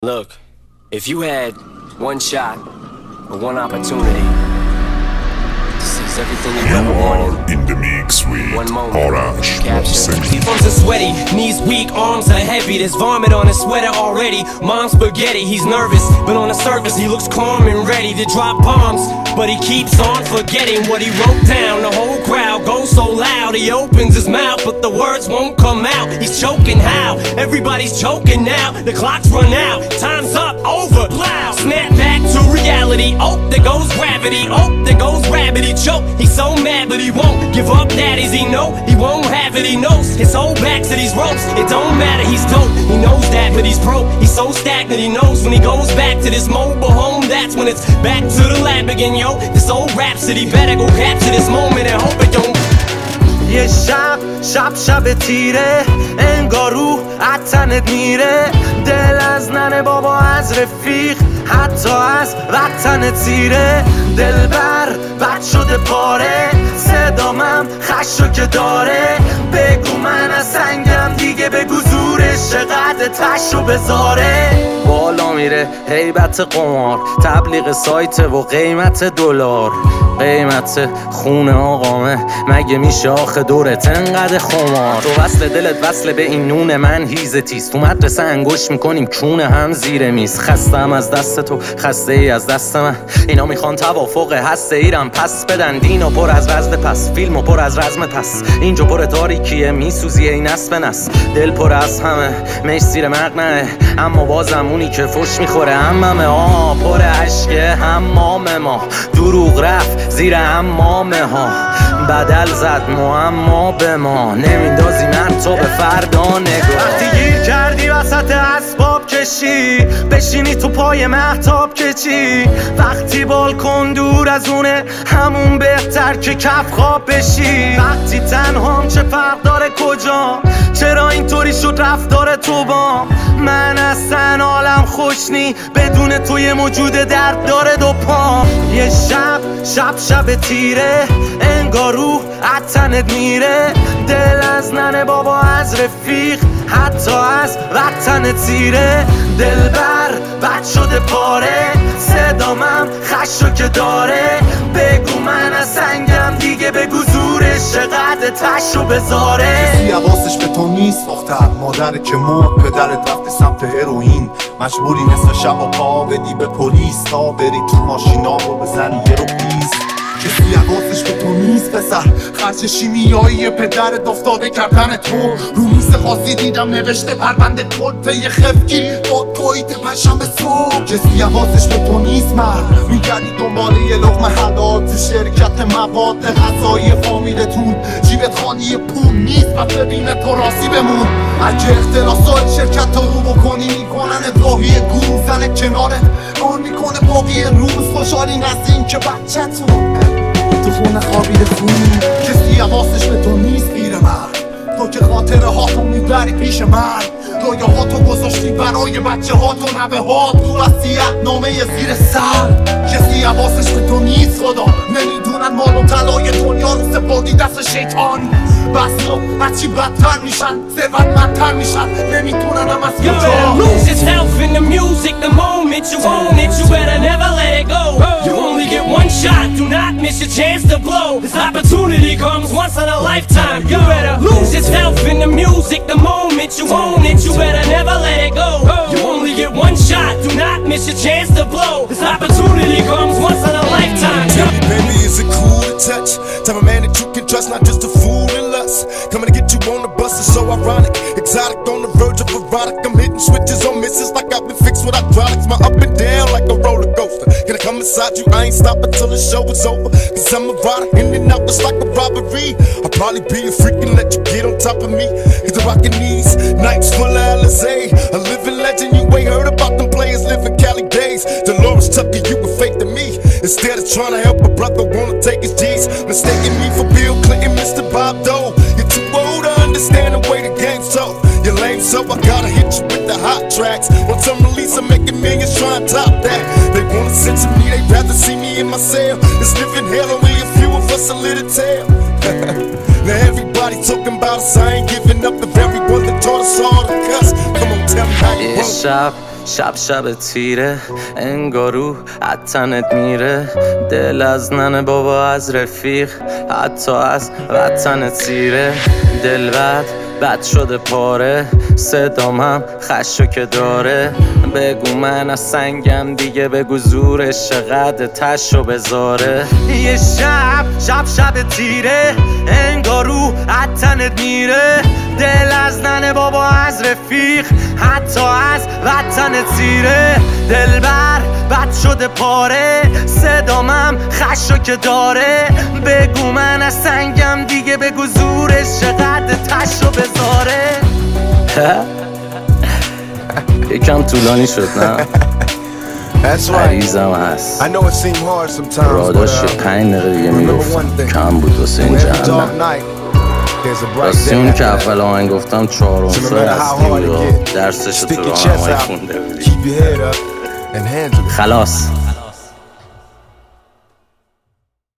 Look, if you had one shot or one opportunity to seize everything you ever wanted, in the mix with one moment, Arash capture. His arms are sweaty, knees weak, arms are heavy. There's vomit on his sweater already. Mom's spaghetti, he's nervous, but on the surface he looks calm and ready to drop bombs. But he keeps on forgetting what he wrote down. The whole crowd goes so loud, he opens his mouth, but the words won't come out. He's choking how? Everybody's choking now. The clock's run out, time's up, over, loud. Snap back to reality, oh, there goes gravity. Oh, there goes rabbit, he choke. He's so mad, but he won't give up, daddies, he know. He won't have it, he knows. His whole back to these ropes, it don't matter, he's dope. He knows that, but he's broke. He's so stagnant, he knows when he goes back to this mobile home, that's when it's back to the lab again, yo. This old rhapsody better go capture this moment and hope it don't. یه شب تیره انگار روح عطنت میره دل از ننه بابا از رفیق حتی از وطن تیره دلبر بد شده پاره صدامم خشو که داره بگو من از سنگم دیگه بگو زورش چقدر تشو بذاره بالا میره هیبت قمار تبلیغ سایت و قیمت دلار قیمت خونه آقامه مگه میشه آخه دورت انقدر خمار تو وصل دلت وصل به این نون من هیزه تیز تو مدرسه انگوش میکنیم کونه هم زیر میز خستم از دست تو خسته ای از دست من اینا میخوان توافق هسته ایرم پس بدن دینو پر از رزد پس فیلمو پر از رزم پس اینجا پر تاریکیه میسوزی این نصف نس دل پر از همه مش زیر مقنعه اما بازم اونی که فش میخوره هممه پر عشقه حمام ما دروغ رفت زیر حمامه ها بدل زد معما به ما نمیندازی من تو به فردا نگاه وقتی گیر کردی وسط اسباب کشی بشینی تو پای مهتاب که چی وقتی بالکن دور از اونه همون بهتر که کف خواب بشی وقتی تنهام چه فرق داره کجا چرا اینطوری شد رفتار تو با من اصلا حالم خوش نی بدون تو یه موجود درد داره دو پا یه شب تیره انگار روح عطنت میره دل از ننه بابا از رفیق حتی از وطن تیره دلبر بد شده پاره صدامم خشو که داره بگو من از سنگم دیگه بگو زورش چقدر تشو بذاره کسی حواسش به تو نیست دختر مادر که مرد پدرت رفته سمت هروئین مجبوری نصف شب و پا بدی به پلیس تا بری تو ماشینا و بزنی یه رو پیس کسی حواسش به تو نیست پسر خرچ شیمیایی پدرت افتاده کردن تو رو میز خاصی دیدم نوشته پرونده کلته یه خفگی با تویت پشم به صبح کسی حواسش به تو نیست مرد میگردی دنبال یه لقمه حلال تو شرکت مواد غذایی فامیلتون جیبت خالی پول نیست و ببینه تو راضی بمون اگه اختلاسای شرکت رو بکنی میکنن راهی گروه زنه کنارت آن میکنه باقی روز خوشحالی نزدین که بچه‌تون تو خونه خوابیده فون کسی حواسش به تو نیست پیر مرد تو که خاطره هاتو میبری پیش من رویا هاتو گذاشتی برای بچه هاتو نوه ها تو وصیت نامه زیر سر کسی حواسش به تو نیست خدا نمیدونن مال و طلای دنیا رو سپردی دست شیطان بس رو هرچی بدتر میشن ثروتمندتر میشن نمیدونن هم از کجا Lose yourself in the music the moment you own it you better never let it go You only get one shot do not miss your chance to blow This opportunity comes once in a lifetime You better lose yourself in the music the moment you own it you better never let it go You only get one shot do not miss your chance to blow This opportunity comes once in a lifetime Tell me baby is it cool to touch Type of man that you can trust not just a fool in lust Coming to get you on the bus is so ironic Exotic on the verge of erotic I'm hitting switches on misses like I've been fixed with hydraulics My up and down like a roller coaster Can I come inside you? I ain't stopping till the show is over Cause I'm a rider in and out just like a robbery I'll probably be a freak and let you get on top of me Cause I'm rocking these nights full of Alizé A living legend you ain't heard about them players living Cali days Dolores Tucker you were fake to me Instead of trying to help a brother wanna take his G's Mistaking me for Bill Clinton, Mr. Bob Dole You're too old to understand the way the game's tough You're lame so I gotta hit you with the hot tracks Once I'm released I'm making millions trying to top that They wanna censor me, they rather see me in my cell It's living hell, only a few of us a little tale Now everybody talking about us, I ain't giving up the very one that taught us all to cuss Come on tell me یه شب تیره انگارو تنت میره دل از ننه بابا از رفیق حتی از وطنت سیره دل بد شده پاره صدام هم خشو که داره بگو من از سنگم دیگه بگو زورش چقدر تشو بذاره یه شب تیره انگارو تنت میره دل از ننه بابا از رفیق حتی از وطنت سیره دل بد شده پاره صدامم خشو که داره بگو من از سنگم دیگه بگو زورش چقدر تشو بذاره یکم طولانی شد نه؟ عریضم هست راداش 5 دقیقه دیگه میگفتم کم بود واسه این جهنم راستی اون که اول آهنگ گفتم 4 عنصر هستی بود درسش تو راهنمایی خونده بودی خلاص